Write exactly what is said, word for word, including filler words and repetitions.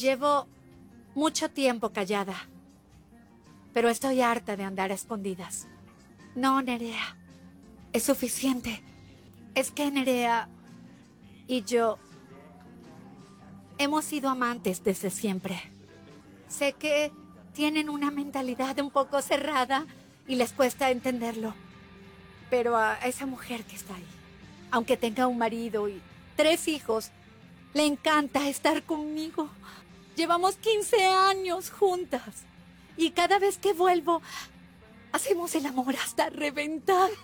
Llevo mucho tiempo callada, pero estoy harta de andar a escondidas. No, Nerea, es suficiente. Es que Nerea y yo hemos sido amantes desde siempre. Sé que tienen una mentalidad un poco cerrada y les cuesta entenderlo. Pero a esa mujer que está ahí, aunque tenga un marido y tres hijos, le encanta estar conmigo. Llevamos quince años juntas. Y cada vez que vuelvo, hacemos el amor hasta reventar.